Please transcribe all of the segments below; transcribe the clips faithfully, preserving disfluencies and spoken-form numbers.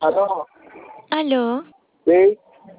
Aló, Aló, sí,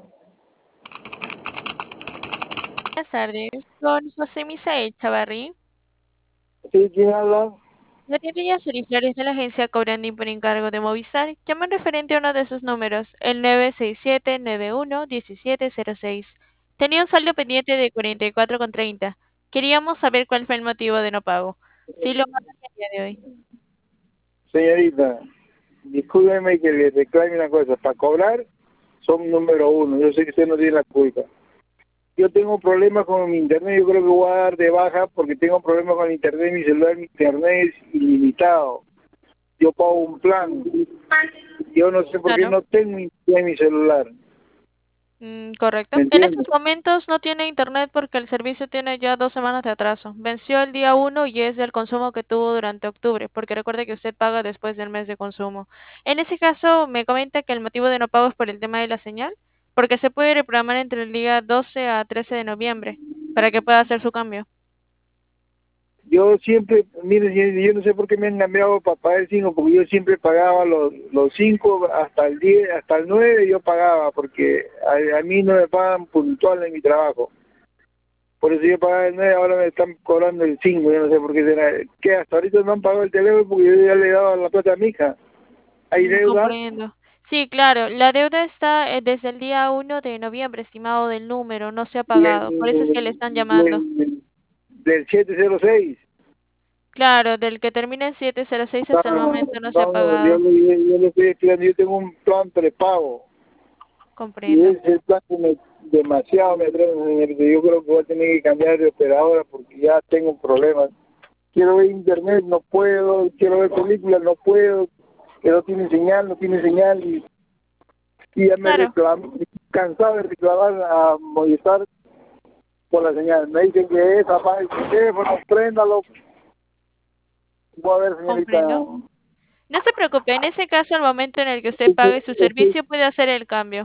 buenas tardes. Con José Misael Chavarri. sí, ¿quién habla? Valeria Flores de la agencia Cobrandín por encargo de Movistar. Llaman referente a uno de sus números, el nueve seis siete nueve uno uno siete cero seis. Tenía un saldo pendiente de cuarenta y cuatro con treinta. Queríamos saber cuál fue el motivo de no pago. Sí lo pagan el día de hoy. Señorita, discúlpeme que le reclame una cosa. Para cobrar, son número uno. Yo sé que usted no tiene la culpa. Yo tengo problemas con mi internet. Yo creo que voy a dar de baja porque tengo problemas con el internet. Mi celular, mi internet es ilimitado. Yo pago un plan. Yo no sé por qué Claro. no tengo internet en mi celular. Mm, correcto. ¿Me En estos entiendes? momentos no tiene internet porque el servicio tiene ya dos semanas de atraso. Venció el día uno y es del consumo que tuvo durante octubre, porque recuerde que usted paga después del mes de consumo. En ese caso, me comenta que el motivo de no pago es por el tema de la señal, porque se puede reprogramar entre el día doce a trece de noviembre para que pueda hacer su cambio. Yo siempre, mire, yo, yo no sé por qué me han cambiado para pagar el cinco, porque yo siempre pagaba los, los cinco hasta el diez, hasta el nueve yo pagaba, porque a, a mí no me pagan puntual en mi trabajo. Por eso yo pagaba el nueve, ahora me están cobrando el cinco, yo no sé por qué será. Que hasta ahorita no han pagado el teléfono porque yo ya le he dado la plata a mi hija. ¿Hay Mm, deuda? comprendo. Sí, claro, la deuda está eh, desde el día uno de noviembre, estimado del número, no se ha pagado, por eso es que le Del, están llamando. del, del setecientos seis. Claro, del que termina en setecientos seis hasta el No, momento no se ha no, no, yo, pagado. yo, yo le estoy explicando, yo tengo un plan prepago. Y Comprendo. ese es el plan que me, demasiado me atrae, señorita. Yo creo que voy a tener que cambiar de operadora porque ya tengo problemas. Quiero ver internet, no puedo. Quiero ver películas, no puedo. Que no tiene señal, no tiene señal. Y, y ya me Claro, reclamo, cansado de reclamar a Movistar por la señal. Me dicen que es, apaga el teléfono, préndalo. Voy a ver, señorita. comprendo. No se preocupe, en ese caso, al momento en el que usted pague su servicio, puede hacer el cambio.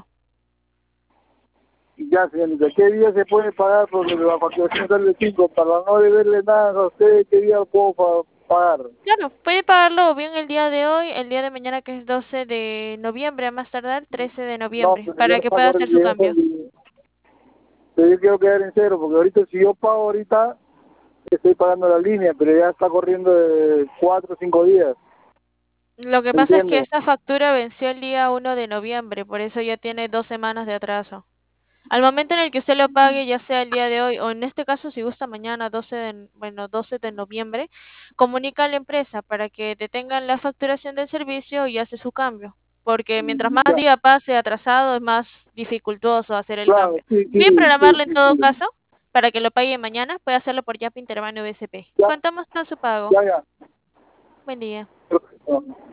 Ya, señorita, ¿qué día se puede pagar? Porque la facturación sale cinco. Para no deberle nada a usted, ¿qué día puedo pa- pagar? Claro, puede pagarlo o bien el día de hoy, el día de mañana que es doce de noviembre, a más tardar trece de No, noviembre, pero ya para que está pueda hacer su corriendo. cambio. Pero yo quiero quedar en cero, porque ahorita si yo pago ahorita, estoy pagando la línea, pero ya está corriendo de cuatro o cinco días. Lo que ¿Me pasa es que entiendes? esta factura venció el día uno de noviembre, por eso ya tiene dos semanas de atraso. Al momento en el que usted lo pague, ya sea el día de hoy o en este caso si gusta mañana doce de, bueno, doce de noviembre, comunica a la empresa para que detengan la facturación del servicio y hace su cambio. Porque mientras más Ya, día pase atrasado, es más dificultoso hacer el claro, cambio. sí, Voy a sí, sí, programarlo en sí, todo sí. caso para que lo pague mañana. Puede hacerlo por Yapi Interbank B C P. Ya, Contamos con su pago. ya, ya. Buen día. Perfecto.